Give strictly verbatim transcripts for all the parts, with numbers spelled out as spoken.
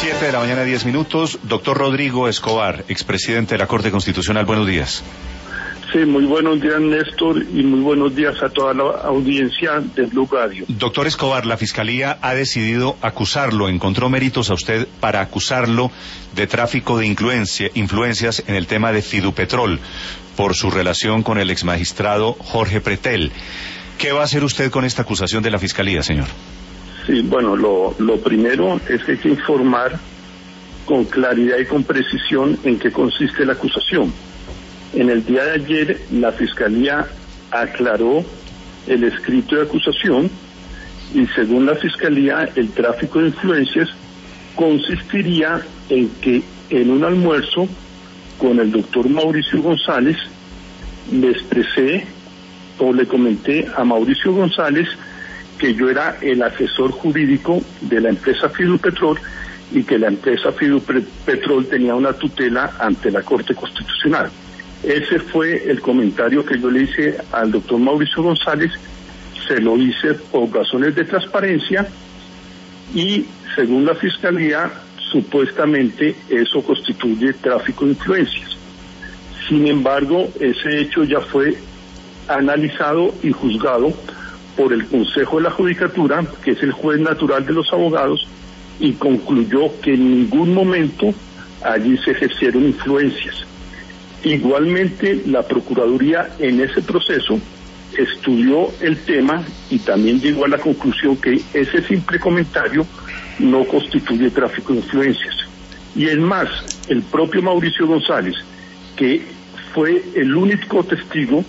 Siete de la mañana, diez minutos. Doctor Rodrigo Escobar, expresidente de la Corte Constitucional, buenos días. Sí, muy buenos días, Néstor, y muy buenos días a toda la audiencia de Blue Radio. Doctor Escobar, la Fiscalía ha decidido acusarlo, encontró méritos a usted para acusarlo de tráfico de influencia, influencias en el tema de Fidupetrol, por su relación con el exmagistrado Jorge Pretel. ¿Qué va a hacer usted con esta acusación de la Fiscalía, señor? Sí, bueno, lo, lo primero es que hay que informar con claridad y con precisión en qué consiste la acusación. En el día de ayer, la Fiscalía aclaró el escrito de acusación y, según la Fiscalía, el tráfico de influencias consistiría en que en un almuerzo con el doctor Mauricio González le expresé o le comenté a Mauricio González que yo era el asesor jurídico de la empresa Fidupetrol y que la empresa Fidupetrol tenía una tutela ante la Corte Constitucional. Ese fue el comentario que yo le hice al doctor Mauricio González, se lo hice por razones de transparencia y, según la Fiscalía, supuestamente eso constituye tráfico de influencias. Sin embargo, ese hecho ya fue analizado y juzgado por el Consejo de la Judicatura, que es el juez natural de los abogados, y concluyó que en ningún momento allí se ejercieron influencias. Igualmente, la Procuraduría en ese proceso estudió el tema y también llegó a la conclusión que ese simple comentario no constituye tráfico de influencias. Y es más, el propio Mauricio González, que fue el único testigo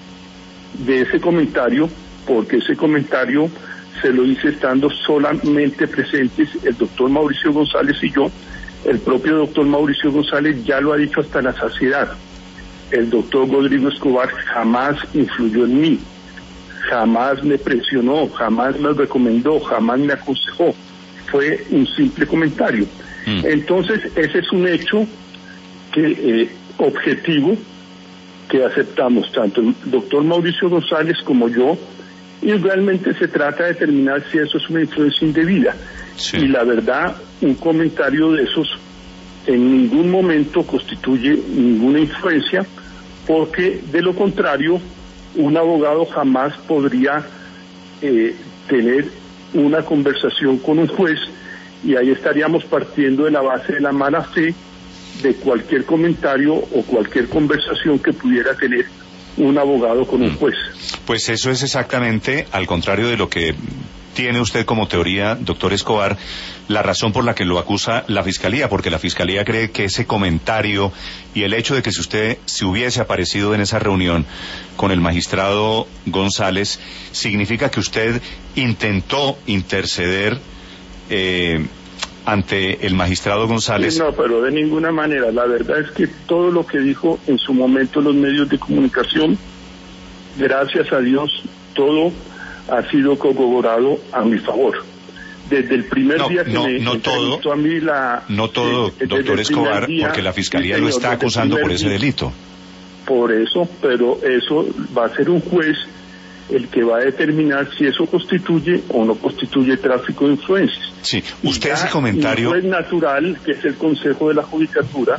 de ese comentario, porque ese comentario se lo hice estando solamente presentes el doctor Mauricio González y yo. El propio doctor Mauricio González ya lo ha dicho hasta la saciedad. El doctor Rodrigo Escobar jamás influyó en mí, jamás me presionó, jamás me recomendó, jamás me aconsejó. Fue un simple comentario. Mm. Entonces, ese es un hecho que eh, objetivo que aceptamos tanto el doctor Mauricio González como yo, y realmente se trata de determinar si eso es una influencia indebida. Sí. Y la verdad, un comentario de esos en ningún momento constituye ninguna influencia, porque de lo contrario, un abogado jamás podría eh, tener una conversación con un juez, y ahí estaríamos partiendo de la base de la mala fe de cualquier comentario o cualquier conversación que pudiera tener un abogado con un juez. Pues eso es exactamente al contrario de lo que tiene usted como teoría, doctor Escobar, la razón por la que lo acusa la Fiscalía, porque la Fiscalía cree que ese comentario y el hecho de que si usted se hubiese aparecido en esa reunión con el magistrado González significa que usted intentó interceder eh, ante el magistrado González. No, pero de ninguna manera. La verdad es que todo lo que dijo en su momento los medios de comunicación, gracias a Dios, todo ha sido corroborado a mi favor. Desde el primer no, día que no, me no todo, a mí la... No todo, eh, doctor Escobar, día, porque la Fiscalía sí, lo está acusando por ese delito. Por eso, pero eso va a ser un juez el que va a determinar si eso constituye o no constituye tráfico de influencias. Sí, usted ese comentario... El juez natural, que es el Consejo de la Judicatura,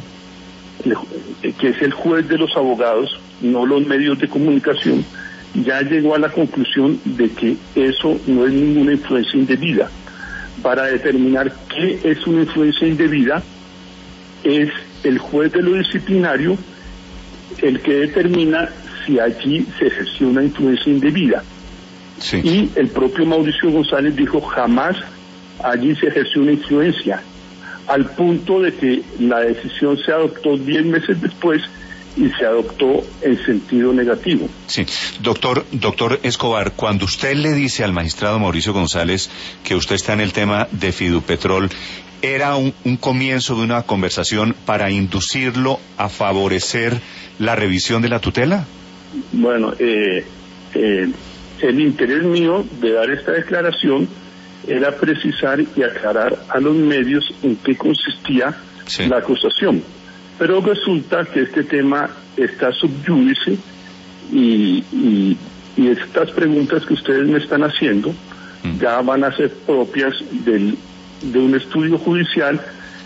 que es el juez de los abogados, no los medios de comunicación, ya llegó a la conclusión de que eso no es ninguna influencia indebida. Para determinar qué es una influencia indebida, es el juez de lo disciplinario el que determina si allí se ejerció una influencia indebida. Sí. Y el propio Mauricio González dijo jamás allí se ejerció una influencia, al punto de que la decisión se adoptó diez meses después y se adoptó en sentido negativo. Sí, doctor, doctor Escobar, cuando usted le dice al magistrado Mauricio González que usted está en el tema de Fidupetrol, ¿era un, un comienzo de una conversación para inducirlo a favorecer la revisión de la tutela? Bueno, eh, eh, el interés mío de dar esta declaración era precisar y aclarar a los medios en qué consistía sí. la acusación. Pero resulta que este tema está sub judice y, y, y estas preguntas que ustedes me están haciendo mm. ya van a ser propias del, de un estudio judicial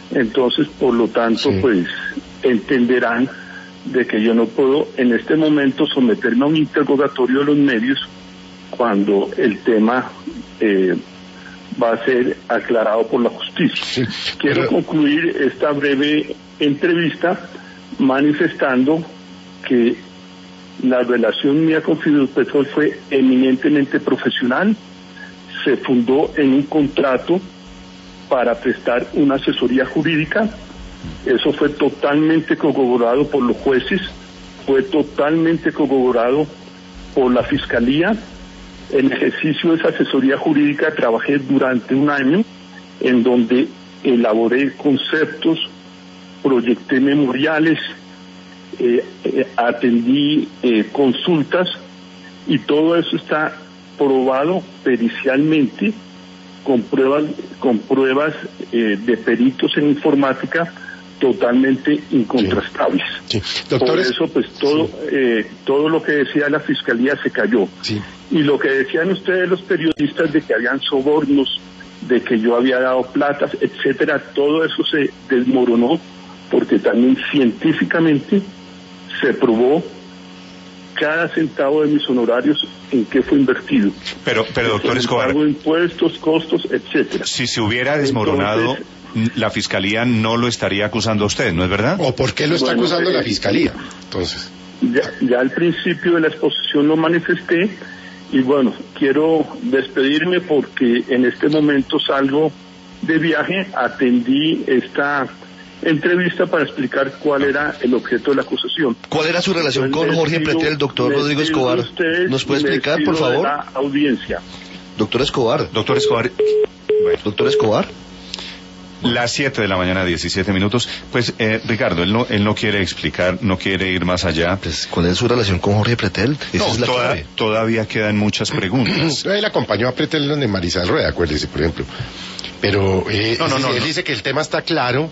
Entonces, por lo tanto, sí. pues entenderán de que yo no puedo en este momento someterme a un interrogatorio de los medios cuando el tema eh, va a ser aclarado por la justicia. Sí, Quiero pero... concluir esta breve entrevista manifestando que la relación mía con Fidupetrol fue eminentemente profesional, se fundó en un contrato para prestar una asesoría jurídica, eso fue totalmente corroborado por los jueces, fue totalmente corroborado por la Fiscalía. En ejercicio de esa asesoría jurídica trabajé durante un año en donde elaboré conceptos, proyecté memoriales, eh, eh, atendí eh, consultas y todo eso está probado pericialmente con pruebas, con pruebas eh, de peritos en informática totalmente incontrastables. Sí. Sí. Doctores, por eso pues todo, sí. eh, todo lo que decía la Fiscalía se cayó. Sí. Y lo que decían ustedes los periodistas de que habían sobornos, de que yo había dado platas, etcétera, todo eso se desmoronó porque también científicamente se probó cada centavo de mis honorarios en qué fue invertido. Pero, pero doctor Escobar, pago de impuestos, costos, etcétera. Si se hubiera desmoronado, entonces, la Fiscalía no lo estaría acusando a usted, ¿no es verdad? ¿O por qué lo está bueno, acusando eh, la Fiscalía? Entonces, ya, ya al principio de la exposición lo manifesté. Y bueno, quiero despedirme porque en este momento salgo de viaje, atendí esta entrevista para explicar cuál era el objeto de la acusación. ¿Cuál era su relación con Jorge Pretel, doctor Rodrigo Escobar? ¿Nos puede explicar, por favor? La audiencia. Doctor Escobar. Doctor Escobar. Bueno. Doctor Escobar. Las siete de la mañana, diecisiete minutos. Pues, eh, Ricardo, él no, él no quiere explicar, no quiere ir más allá. Pues, ¿cuál es su relación con Jorge Pretel? Esa no, es la toda, clave. Todavía quedan muchas preguntas. Él acompañó a Pretel donde Marisal Rueda, acuérdese, por ejemplo. Pero eh, no, no, no, él no. dice que el tema está claro,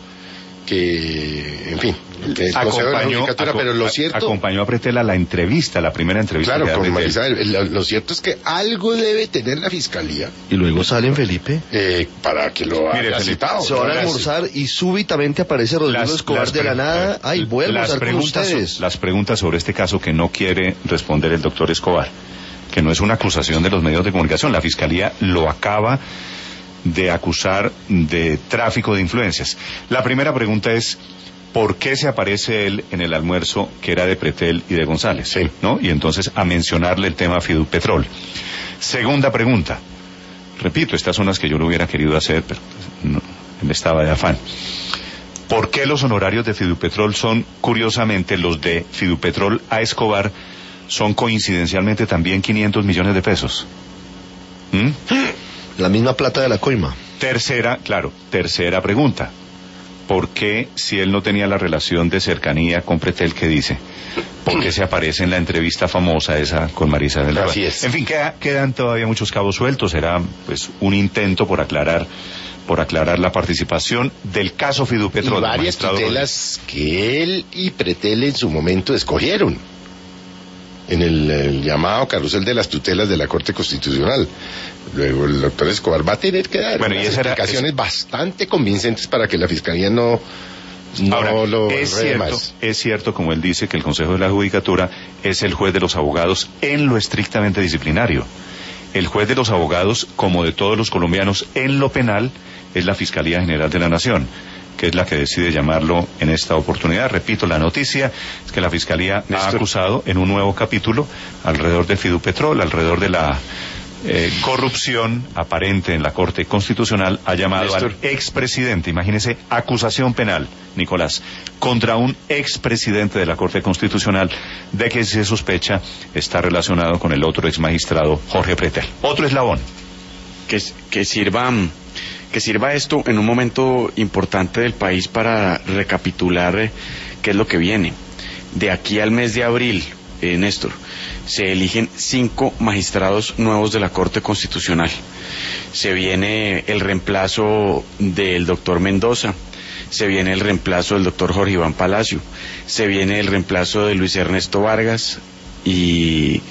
que, en fin, que el Consejo de la Judicatura, pero lo cierto... Acompañó a Pretel a la entrevista, la primera entrevista. Claro, que con Marisabel. Lo, lo cierto es que algo debe tener la Fiscalía. Y luego salen, Felipe. Eh, para que lo haya citado. Se van a almorzar y súbitamente aparece Rodrigo las, Escobar las de la nada. Ay, voy a almorzar con ustedes. Las preguntas sobre este caso que no quiere responder el doctor Escobar, que no es una acusación de los medios de comunicación. La Fiscalía lo acaba de acusar de tráfico de influencias. La primera pregunta es: ¿por qué se aparece él en el almuerzo que era de Pretel y de González? Sí. ¿No? Y entonces a mencionarle el tema Fidupetrol. Segunda pregunta. Repito, estas son las que yo no hubiera querido hacer, pero no, él estaba de afán. ¿Por qué los honorarios de Fidupetrol son, curiosamente, los de Fidupetrol a Escobar son coincidencialmente también quinientos millones de pesos? ¿Mm? La misma plata de la coima. Tercera, claro, tercera pregunta. ¿Por qué, si él no tenía la relación de cercanía con Pretel que dice, por qué se aparece en la entrevista famosa esa con Marisa del Rey? Así es. En fin, queda, quedan todavía muchos cabos sueltos. Será pues un intento por aclarar por aclarar la participación del caso Fidupetrol. Y varias tutelas que él y Pretel en su momento escogieron en el, el llamado carrusel de las tutelas de la Corte Constitucional. Luego el doctor Escobar va a tener que dar bueno, unas y esa explicaciones era, es... bastante convincentes para que la Fiscalía no, no Ahora, lo es enrede cierto, más. Es cierto, como él dice, que el Consejo de la Judicatura es el juez de los abogados en lo estrictamente disciplinario. El juez de los abogados, como de todos los colombianos en lo penal, es la Fiscalía General de la Nación, que es la que decide llamarlo en esta oportunidad. Repito, la noticia es que la Fiscalía Néstor. ha acusado en un nuevo capítulo alrededor de Fidupetrol, alrededor de la eh, corrupción aparente en la Corte Constitucional, ha llamado Néstor. al expresidente, imagínese, acusación penal, Nicolás, contra un expresidente de la Corte Constitucional de que se sospecha está relacionado con el otro exmagistrado Jorge Pretel. Otro eslabón. Que, que sirva... que sirva esto en un momento importante del país para recapitular eh, qué es lo que viene. De aquí al mes de abril, eh, Néstor, se eligen cinco magistrados nuevos de la Corte Constitucional. Se viene el reemplazo del doctor Mendoza, se viene el reemplazo del doctor Jorge Iván Palacio, se viene el reemplazo de Luis Ernesto Vargas y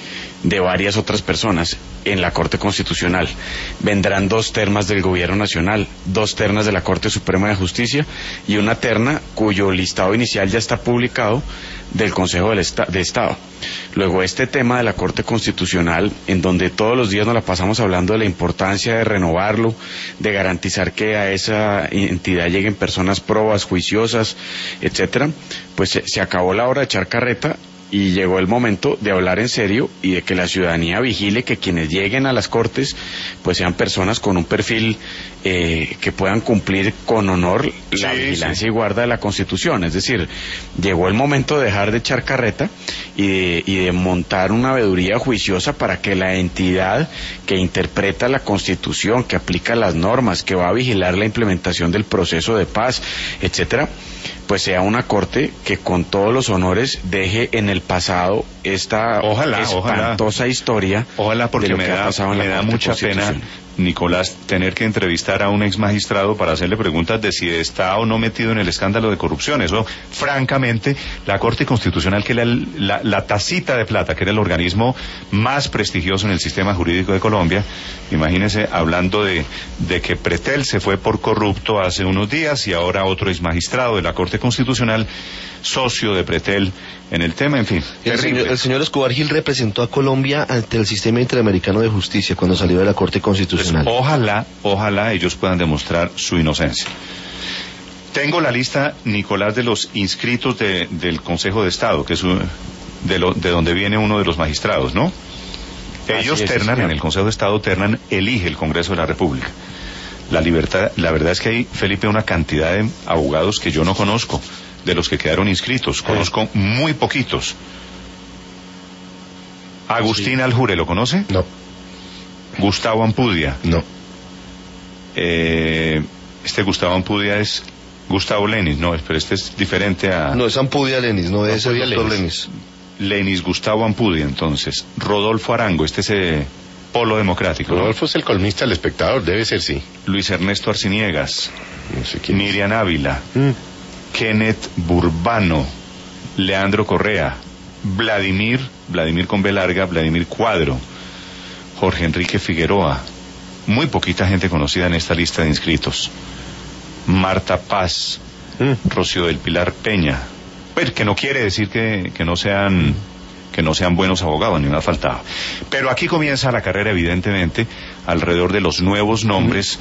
de varias otras personas en la Corte Constitucional. Vendrán dos ternas del Gobierno Nacional, dos ternas de la Corte Suprema de Justicia y una terna cuyo listado inicial ya está publicado del Consejo del Esta- de Estado. Luego, este tema de la Corte Constitucional, en donde todos los días nos la pasamos hablando de la importancia de renovarlo, de garantizar que a esa entidad lleguen personas probas, juiciosas, etcétera, pues se, se acabó la hora de echar carreta y llegó el momento de hablar en serio y de que la ciudadanía vigile que quienes lleguen a las Cortes pues sean personas con un perfil eh, que puedan cumplir con honor la sí, vigilancia sí. y guarda de la Constitución. Es decir, llegó el momento de dejar de echar carreta y de, y de montar una veeduría juiciosa para que la entidad que interpreta la Constitución, que aplica las normas, que va a vigilar la implementación del proceso de paz, etcétera, pues sea una corte que con todos los honores deje en el pasado esta ojalá, espantosa ojalá. historia. Ojalá, porque de lo me que ha da, pasado en me la da Corte mucha pena, Constitucional. Nicolás, tener que entrevistar a un ex magistrado para hacerle preguntas de si está o no metido en el escándalo de corrupción. Eso, francamente, la Corte Constitucional, que era el- la, la tacita de plata, que era el organismo más prestigioso en el sistema jurídico de Colombia, imagínese hablando de, de que Pretel se fue por corrupto hace unos días y ahora otro ex magistrado de la Corte Constitucional, socio de Pretel en el tema, en fin. El terrible. señor, el señor Escobar Gil representó a Colombia ante el sistema interamericano de justicia cuando salió de la Corte Pues, Constitucional. ojalá, ojalá ellos puedan demostrar su inocencia. Tengo la lista, Nicolás, de los inscritos de, del Consejo de Estado, que es un- de, lo, de donde viene uno de los magistrados, ¿no? Ellos Así es, ternan, señor. en el Consejo de Estado ternan, elige el Congreso de la República. La libertad, la verdad es que hay, Felipe, una cantidad de abogados que yo no conozco, de los que quedaron inscritos. Conozco muy poquitos. Agustín Aljure, ¿lo conoce? No, Gustavo Ampudia. no. Eh, este Gustavo Ampudia es Gustavo Lenis, no, pero este es diferente a No, es Ampudia Lenis, no es el Ampudia doctor Lenis. Lenis. Lenis Gustavo Ampudia. Entonces, Rodolfo Arango, este es eh, Polo Democrático, ¿no? Rodolfo es el columnista del Espectador, debe ser, sí. Luis Ernesto Arciniegas, No sé quién es. Miriam Ávila, Mm. Kenneth Burbano, Leandro Correa, Vladimir, Vladimir con B larga, Vladimir Cuadro, Jorge Enrique Figueroa, muy poquita gente conocida en esta lista de inscritos. Marta Paz, Mm. Rocío del Pilar Peña, pues que no quiere decir que, que no sean que no sean buenos abogados, ni me ha faltado. Pero aquí comienza la carrera, evidentemente, alrededor de los nuevos nombres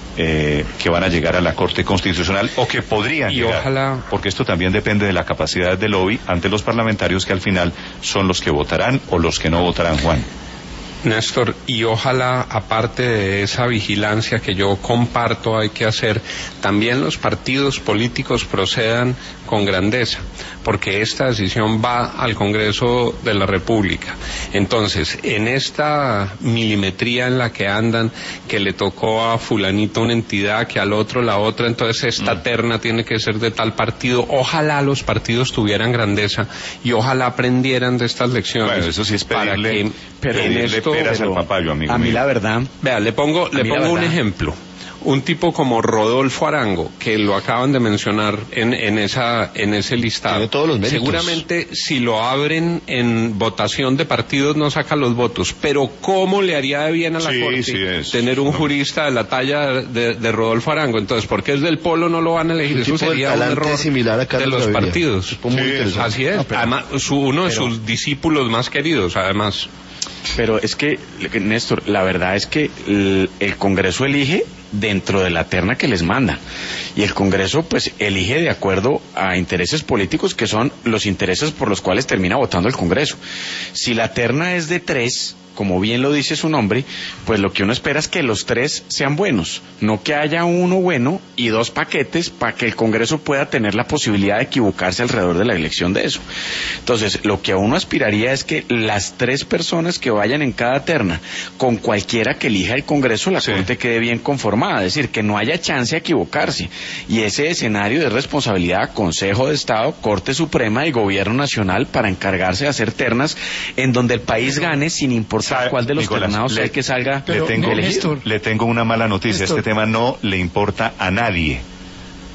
eh, que van a llegar a la Corte Constitucional o que podrían Y llegar, ojalá- porque esto también depende de la capacidad de lobby ante los parlamentarios, que al final son los que votarán o los que no votarán, Juan. Néstor, y ojalá, aparte de esa vigilancia que yo comparto hay que hacer, también los partidos políticos procedan con grandeza, porque esta decisión va al Congreso de la República. Entonces, en esta milimetría en la que andan, que le tocó a fulanito una entidad, que al otro la otra, entonces esta Mm. terna tiene que ser de tal partido, ojalá los partidos tuvieran grandeza y ojalá aprendieran de estas lecciones. Bueno, eso sí es para pedirle, que pero en pedirle esto- peras pero al papayo, amigo a mí mío. la verdad, Vea, le pongo, A le mí la pongo un verdad- ejemplo. Un tipo como Rodolfo Arango, que lo acaban de mencionar en, en esa, en ese listado. Tiene todos los méritos. Seguramente si lo abren en votación de partidos no saca los votos, pero ¿cómo le haría de bien a la Sí, Corte sí es. tener un No. jurista de la talla de, de Rodolfo Arango? Entonces, ¿por qué es del Polo no lo van a elegir? Un Eso tipo del sería un talante error similar a de Carlos los Gaviria. partidos. Tipo muy Sí, interesante. Así es. No, pero- además, su, uno de pero- sus discípulos más queridos, además. pero es que, Néstor, la verdad es que el, el Congreso elige dentro de la terna que les manda. Y el Congreso, pues, elige de acuerdo a intereses políticos que son los intereses por los cuales termina votando el Congreso. Si la terna es de tres, como bien lo dice su nombre, pues lo que uno espera es que los tres sean buenos, no que haya uno bueno y dos paquetes para que el Congreso pueda tener la posibilidad de equivocarse alrededor de la elección de eso. Entonces, lo que a uno aspiraría es que las tres personas que vayan en cada terna, con cualquiera que elija el Congreso, la Sí. Corte quede bien conformada, es decir, que no haya chance de equivocarse. Y ese escenario de responsabilidad, Consejo de Estado, Corte Suprema y Gobierno Nacional para encargarse de hacer ternas en donde el país gane sin importar ¿Sabe, cuál de los Nicolás, ternados le- sea el que salga le tengo, elegido. le tengo una mala noticia. Néstor. Este tema no le importa a nadie.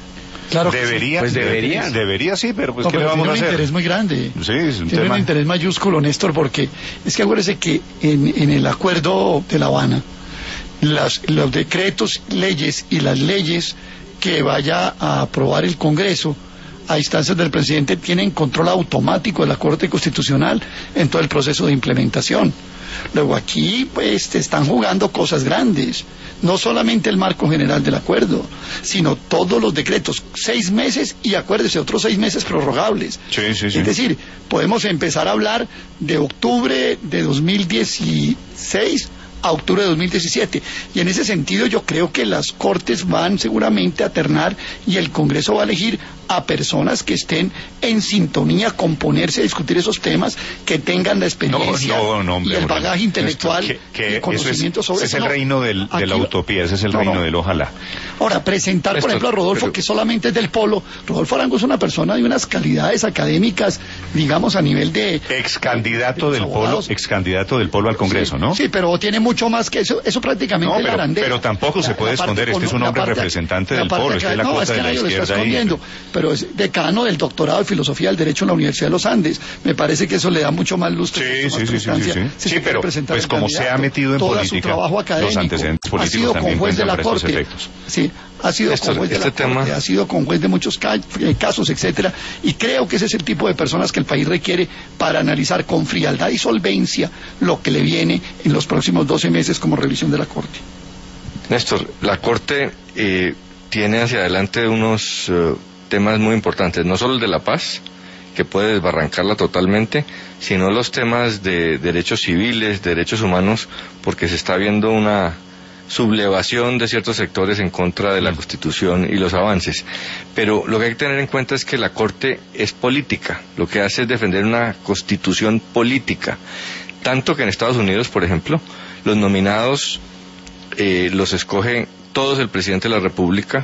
Claro debería, sí. Pues debería. Debería sí, pero pues no, ¿qué pero le vamos a tiene hacer? un interés muy grande. Sí, es un tiene tema... un interés mayúsculo, Néstor, porque es que acuérdese que en, en el acuerdo de La Habana, las, los decretos, leyes y las leyes que vaya a aprobar el Congreso a instancias del presidente tienen control automático de la Corte Constitucional en todo el proceso de implementación. Luego aquí pues te están jugando cosas grandes, no solamente el marco general del acuerdo, sino todos los decretos, seis meses y acuérdese, otros seis meses prorrogables. Sí, sí, sí. Es decir, podemos empezar a hablar de octubre de dos mil dieciséis a octubre de dos mil diecisiete, y en ese sentido yo creo que las Cortes van seguramente a ternar y el Congreso va a elegir a personas que estén en sintonía con ponerse a discutir esos temas, que tengan la experiencia no, no, no, hombre, y el hombre, bagaje intelectual que, que y conocimiento eso es, sobre ese eso. es el reino del, de la Aquí- utopía, ese es el no, reino no. del ojalá. Ahora, presentar, por Esto- ejemplo, a Rodolfo, pero- que solamente es del Polo. Rodolfo Arango es una persona de unas calidades académicas, digamos, a nivel de... Ex candidato de del los polo, abogados. ex candidato del polo al Congreso, ¿no? Sí, pero tiene mucho más que eso. Eso prácticamente No, es la pero, arandela. pero tampoco se La- puede la parte esconder, es que es un la hombre parte- representante la del parte polo, es que es la acá- no, cuota es que de la nadie lo está izquierda ahí. escondiendo, pero es decano del doctorado de Filosofía del Derecho en la Universidad de los Andes. Me parece que eso le da mucho más lustre. Sí, mucho más sí, sí, sí, prestancia sí, sí. si Sí, se quiere pero presentar pues el como se ha candidato. metido en Todo política, su trabajo los académico, antecedentes ha políticos sido también con juez de cuentan la para estos Corte. efectos. Sí, ha sido Néstor, con juez de este la tema- Corte, ha sido con juez de muchos ca- eh, casos, etcétera, y creo que ese es el tipo de personas que el país requiere para analizar con frialdad y solvencia lo que le viene en los próximos doce meses como revisión de la Corte. Néstor, la Corte eh, tiene hacia adelante unos eh, temas muy importantes, no solo el de la paz, que puede desbarrancarla totalmente, sino los temas de derechos civiles, derechos humanos, porque se está viendo una sublevación de ciertos sectores en contra de la Constitución y los avances. Pero lo que hay que tener en cuenta es que la Corte es política, lo que hace es defender una Constitución política, tanto que en Estados Unidos, por ejemplo, los nominados eh, los escoge todos el presidente de la República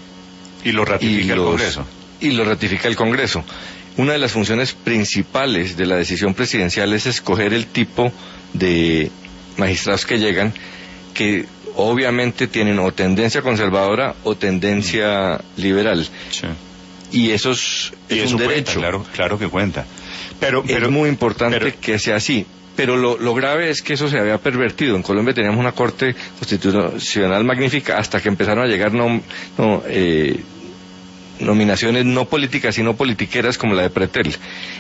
Y lo ratifica y el los- Congreso. y lo ratifica el Congreso. Una de las funciones principales de la decisión presidencial es escoger el tipo de magistrados que llegan, que obviamente tienen o tendencia conservadora o tendencia liberal. Sí. Y eso es, Y es eso un cuenta, derecho. claro, claro que cuenta. Pero, pero es muy importante pero- que sea así. Pero lo, lo grave es que eso se había pervertido. En Colombia teníamos una Corte Constitucional magnífica hasta que empezaron a llegar no, no, eh, nominaciones no políticas sino politiqueras como la de Pretel.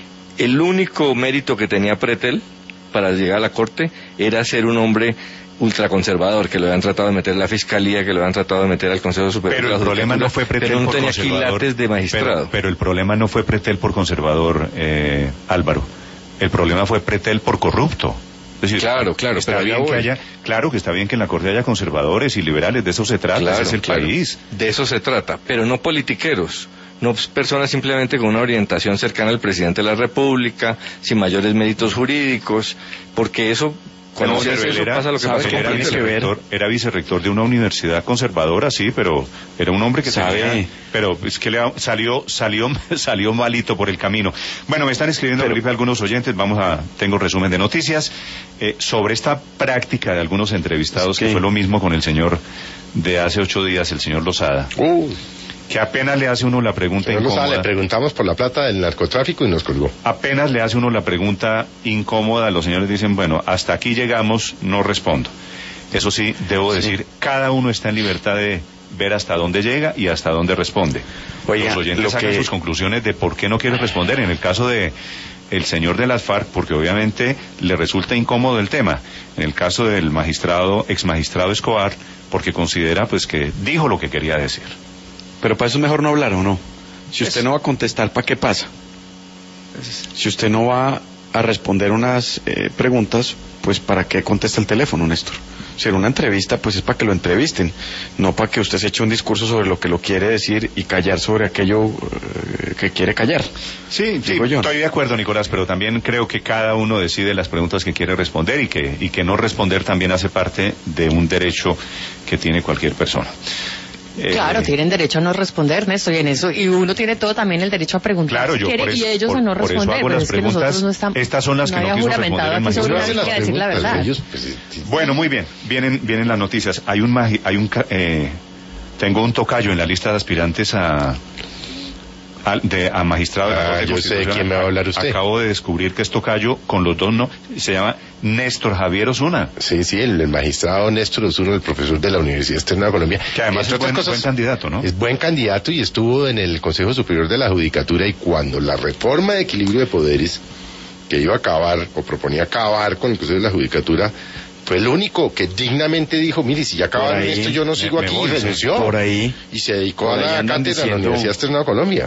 El único mérito que tenía Pretel para llegar a la Corte era ser un hombre ultraconservador, que lo habían tratado de meter a la Fiscalía, que lo habían tratado de meter al Consejo Superior Pero de el la problema no Judicatura, fue Pretel pero no por tenía conservador. quilates de magistrado. Pero, pero el problema no fue Pretel por conservador, eh, Álvaro. El problema fue Pretel por corrupto. Es decir, Claro, claro, está pero allá bien que voy. haya, claro que está bien que en la Corte haya conservadores y liberales, de eso se trata, Claro, ese es el claro. país. De eso se trata, pero no politiqueros, no personas simplemente con una orientación cercana al presidente de la República, sin mayores méritos jurídicos, porque eso, cuando No, se pero hace él eso era, pasa lo que sabe, pasa él con era Pretel. vicerrector, era vicerrector de una universidad conservadora, sí, pero era un hombre que Sabe. tenía, pero es que le ha- salió, salió, salió malito por el camino. Bueno, me están escribiendo, Felipe, algunos oyentes, vamos a, tengo resumen de noticias, eh, sobre esta práctica de algunos entrevistados, Es que- que fue lo mismo con el señor de hace ocho días, el señor Lozada, Uh, que apenas le hace uno la pregunta señor Lozada, incómoda. le preguntamos por la plata del narcotráfico y nos colgó. Apenas le hace uno la pregunta incómoda, los señores dicen, bueno, hasta aquí llegamos, no respondo. Eso sí, debo decir, cada uno está en libertad de ver hasta dónde llega y hasta dónde responde. Oiga, los oyentes lo sacan que- sus conclusiones de por qué no quiere responder. En el caso de el señor de las FARC, porque obviamente le resulta incómodo el tema. En el caso del magistrado, ex magistrado Escobar, porque considera pues que dijo lo que quería decir. Pero para eso es mejor no hablar, ¿o no? Si usted no va a contestar, ¿para qué pasa? Si usted no va a responder unas eh, preguntas, pues ¿para qué contesta el teléfono, Néstor? Si en una entrevista, pues es para que lo entrevisten, no para que usted se eche un discurso sobre lo que lo quiere decir y callar sobre aquello eh, que quiere callar. Sí, sí, Digo yo. estoy de acuerdo, Nicolás, pero también creo que cada uno decide las preguntas que quiere responder y que, y que no responder también hace parte de un derecho que tiene cualquier persona. Eh, Claro, tienen derecho a no responder, Néstor, y en eso, y uno tiene todo también el derecho a preguntar Claro, si yo quiere, por eso- y ellos por- a no por eso responder, hago pero las es que nosotros preguntas. no estamos, Estas son las que no había quiso juramentado responder el aquí sobre magistrado. una Hace las que decir la preguntas, verdad. ellos, pues, sí, sí. Bueno, muy bien, vienen, vienen las noticias. Hay un, magi- hay un ca- eh, Tengo un tocayo en la lista de aspirantes a... A, de, a magistrado de la Ah, Corte yo sé de quién me va a hablar usted. Acabo de descubrir que es tocayo con los dos, no, se llama Néstor Javier Osuna. Sí, sí, el, el magistrado Néstor Osuna, el profesor de la Universidad Externa de Colombia. Que además es buen, buen candidato, ¿no? Es buen candidato y estuvo en el Consejo Superior de la Judicatura, y cuando la reforma de equilibrio de poderes, que iba a acabar, o proponía acabar con el Consejo de la Judicatura, fue el único que dignamente dijo, mire, si ya acabaron esto, yo no sigo me, aquí, me voy, y renunció. Por ahí. Y se dedicó por a la andan cátedra de la diciendo- Universidad Externa de Colombia.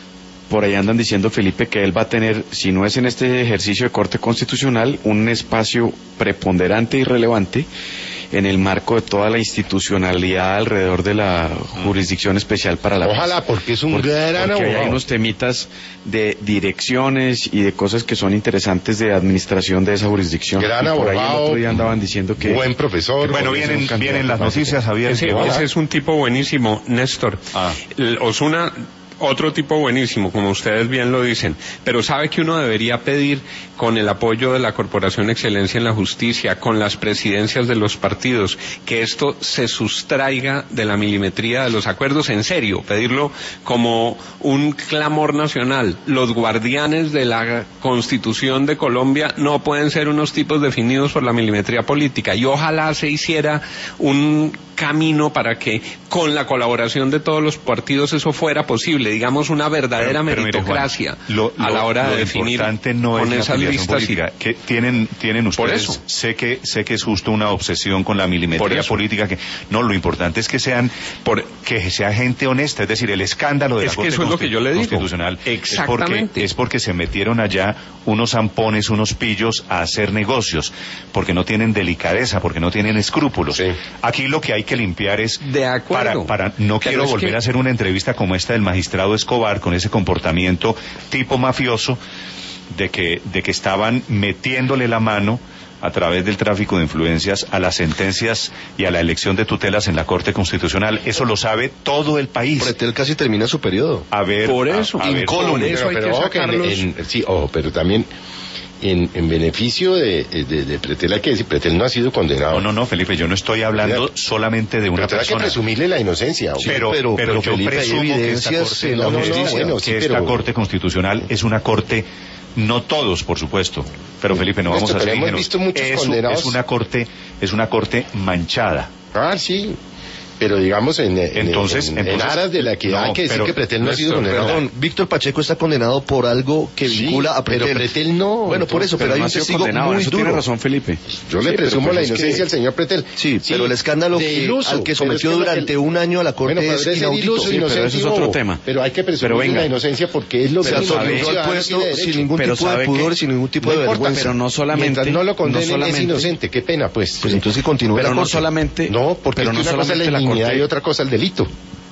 Por ahí andan diciendo, Felipe, que él va a tener, si no es en este ejercicio de Corte Constitucional, un espacio preponderante y relevante en el marco de toda la institucionalidad alrededor de la Jurisdicción Especial para la Paz. Ojalá, porque es un Porque, gran porque hay abogado. unos temitas de direcciones y de cosas que son interesantes de administración de esa jurisdicción. Gran Y por ahí el abogado, otro día andaban diciendo que... Buen profesor. Bueno, porque es vienen, un candidato vienen las fácil. noticias, Javier. Ese, que- ese es un tipo buenísimo, Néstor. Ah. El Osuna, otro tipo buenísimo, como ustedes bien lo dicen, pero sabe que uno debería pedir, con el apoyo de la Corporación Excelencia en la Justicia, con las presidencias de los partidos, que esto se sustraiga de la milimetría de los acuerdos, en serio, pedirlo como un clamor nacional. Los guardianes de la Constitución de Colombia no pueden ser unos tipos definidos por la milimetría política, y ojalá se hiciera un camino para que con la colaboración de todos los partidos eso fuera posible, digamos una verdadera Pero- pero mire, Juan, meritocracia lo- a la lo- hora lo de definir importante no con es la esas afiliación listas y- política, que tienen tienen Por ustedes, eso. sé que sé que es justo una obsesión con la Por milimetría eso. política, que no, lo importante es que sean por que sea gente honesta, es decir, el escándalo de Es la que Corte eso es lo que yo le digo. Constitucional Exactamente. es porque es porque se metieron allá unos zampones, unos pillos a hacer negocios, porque no tienen delicadeza, porque no tienen escrúpulos. Sí. Aquí lo que hay que limpiar es De acuerdo. para para no Pero quiero es volver que- a hacer una entrevista como esta del magistrado Escobar con ese comportamiento tipo mafioso de que de que estaban metiéndole la mano a través del tráfico de influencias a las sentencias y a la elección de tutelas en la Corte Constitucional. Eso lo sabe todo el país. Pretel casi termina su periodo. A ver, Por a- eso, a ver, incólume. eso hay que ojo que en- sacarlos. en- sí, ojo, pero también en, en beneficio de, de, de Pretel hay que decir, Pretel no ha sido condenado. No, no, no, Felipe, yo no estoy hablando solamente de una Pero hay que persona. presumirle la inocencia. Sí, Pero, pero- pero, pero, yo Felipe, hay presumo que esta evidencias Corte, en la no, no, no, justicia. bueno, sí, que esta pero- Corte Constitucional es una Corte, no todos, por supuesto, pero Felipe, no vamos Esto, a ser pero hemos ingenuos. visto muchos Es- condenados. es una Corte, es una Corte manchada. Ah, sí. Pero digamos, en, en- Entonces- en, en entonces- aras de la equidad no, hay que decir pero- que Pretel no ha sido Néstor, condenado. Perdón, Víctor Pacheco está condenado por algo que Sí, vincula a Pretel. pero Pretel no. Bueno, por eso, pero, Pero hay no un ha sido testigo condenado, muy eso duro. tiene razón, Felipe. Yo le Sí, pero presumo pues la es que- inocencia al señor Pretel. Sí, pero el escándalo de que, iluso, al que pero sometió es que lo durante que- un año a la Corte Bueno, es podría ser inaudito. iluso, Sí, pero inocente eso es y otro bobo. tema. Pero hay que Pero presumir venga. la inocencia porque es lo Se que asumió al puesto sin ningún pero tipo de sabe pudor que- y sin ningún tipo No de importa, vergüenza. pero no solamente- Mientras no lo condenen no solamente- es inocente. Qué pena, pues. Pues entonces que continúe Pero la no Corte. solamente... No, porque pero es que no una cosa es la solamente la indignidad Corte- y otra cosa el delito.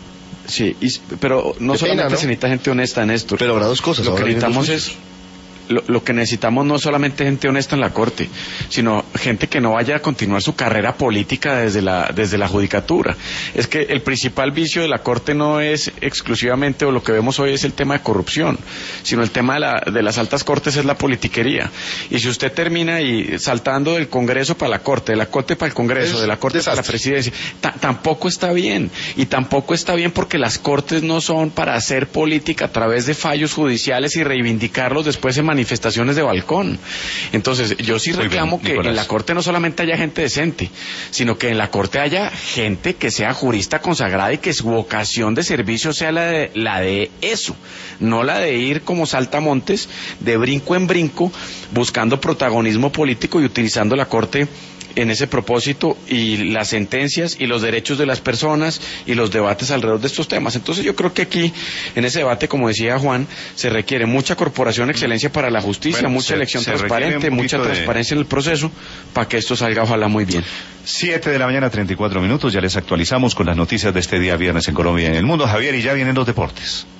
Sí, y- pero no Qué solamente pena, ¿no? se necesita gente honesta, Néstor. Pero habrá dos cosas. Lo que ahora vienen necesitamos dos es... juicios. Lo, lo que necesitamos no es solamente gente honesta en la Corte, sino gente que no vaya a continuar su carrera política desde la, desde la judicatura. Es que el principal vicio de la Corte no es exclusivamente, o lo que vemos hoy es el tema de corrupción, sino el tema de, la, de las altas Cortes es la politiquería. Y si usted termina y saltando del Congreso para la Corte, de la Corte para el Congreso, Es de la Corte para la desastre. Presidencia, ta- tampoco está bien. Y tampoco está bien porque las Cortes no son para hacer política a través de fallos judiciales y reivindicarlos después en manifestaciones de balcón. Entonces, yo sí Muy reclamo bien, que Nicolás. en la Corte no solamente haya gente decente, sino que en la Corte haya gente que sea jurista consagrada y que su vocación de servicio sea la de, la de eso, no la de ir como saltamontes, de brinco en brinco, buscando protagonismo político y utilizando la Corte en ese propósito y las sentencias y los derechos de las personas y los debates alrededor de estos temas. Entonces yo creo que aquí, en ese debate, como decía Juan, se requiere mucha corporación excelencia para la justicia, Bueno, mucha se- elección se requiere transparente, un mucha poquito de- transparencia en el proceso para que esto salga ojalá muy bien. Siete de la mañana, treinta y cuatro minutos, ya les actualizamos con las noticias de este día viernes en Colombia y en el mundo. Javier, y ya vienen los deportes.